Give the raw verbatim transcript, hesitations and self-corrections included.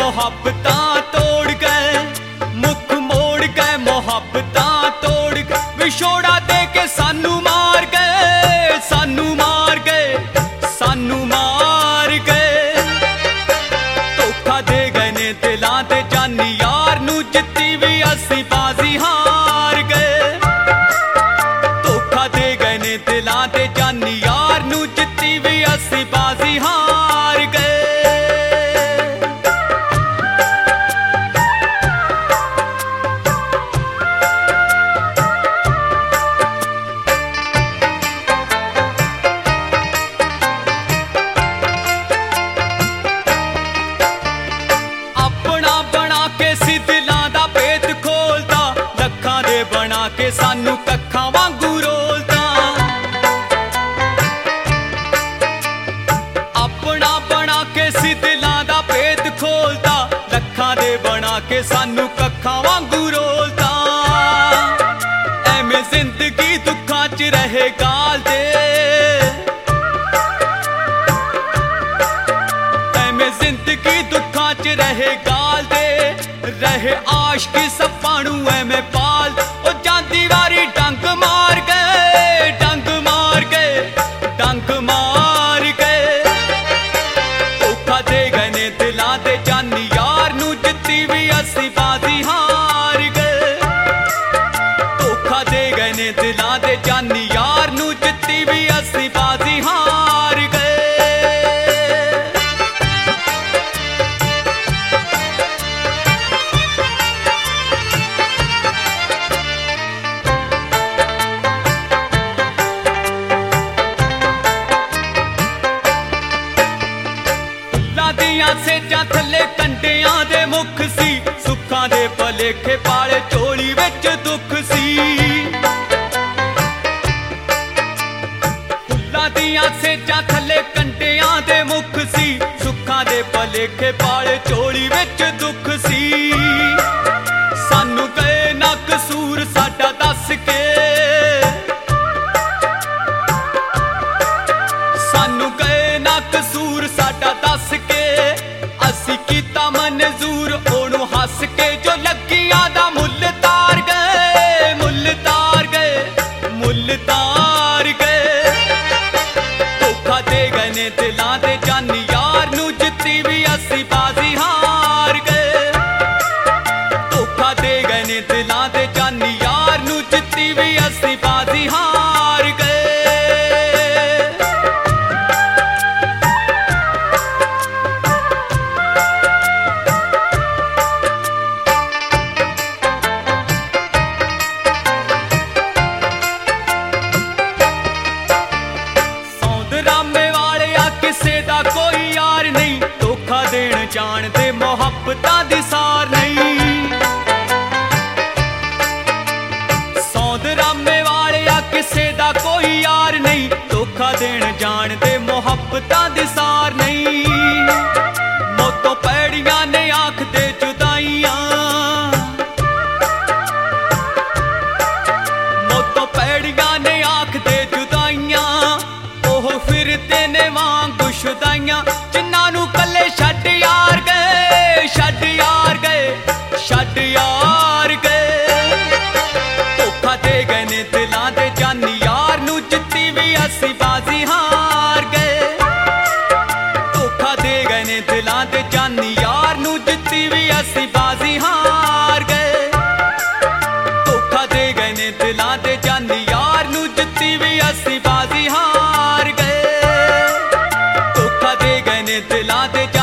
मोहब्बतां तोड़ गए, मुख मोड़ गए मोहब्बतां तोड़ गए, विछोड़ा दे के सानू मार गए, सानू मार गए, सानू मार गए। धोखा दे गए ने दिलां ते जानी यार नू, जित्ती भी असी बाजी हार गए। धोखा दे गए ने दिलां ते जानी यार नू, जित्ती भी असी बाजी हार गए। के सानू कक्खां वांगू रोलदा, अपना बना के सी दिलां दा भेद खोलदा, लखां दे बना के सानू कक्खां वांगू रोलदा। एवें जिंदगी दुखां च रहे गालदे, एवें जिंदगी दुखां च रहे गालदे, रहे आशिकी सप्पां नू एवें पाल। दीवारी डंग मार गए, डंग मार गए, डंग मार गए। धोखा दे गए ने दिलां ते जानी यार नू, जित्ती भी असी बाजी हार गए। धोखा दे गए ने दिलां ते जानी यार नू, जित्ती भी असी बाजी हार गए। सेजां थल्ले कंडियां दे मुख सी, सुखां दे भलेखे पाले झोली विच दुख सी। फुल्लां दियां सेजां थल्ले कंडियां दे मुख सी, सुखां दे भलेखे पाले झोली विच दुख सी। सानू गए ना कसूर साडा दस के, सानू गए ना कसूर साडा दस के, असी कीता मंजूर ओनू हस के, जो लगियां दा मुल तार गए, मुल तार गए, मुल तार गए। धोखा दे गए ने दिलां ते जानी यार नू, जित्ती भी असी बाजी हार गए। धोखा दे गए ने दिलां ते जानी यार नू, जित्ती भी असी बाजी हार गए। कोई यार नहीं, धोखा देण जानदे मोहब्बतां दी सार नहीं। सौंद रामे वाले आ किसे दा कोई यार नहीं, धोखा देण जानदे मोहब्बतां दी सार नहीं। मौतों पैड़ियां ने आखदे जुदाइयां, मौतों पैड़ियां ने आखदे जुदाइयां, ओह फिरदे ने वांग शुदाइयां, जिन्हां नू कल्ले छड्ड यार गए, छड्ड यार गए, छड्ड यार गए। धोखा दे गए ने दिलां ते जानी यार नू, जित्ती भी असी बाजी हार गए। धोखा दे गए ने दिलां ते जानी यार नू, जित्ती भी असी बाजी हार गए। धोखा दे गए ने दिलां ते जानी यार नू, जित्ती भी असी बाजी हार गए। दिलां ते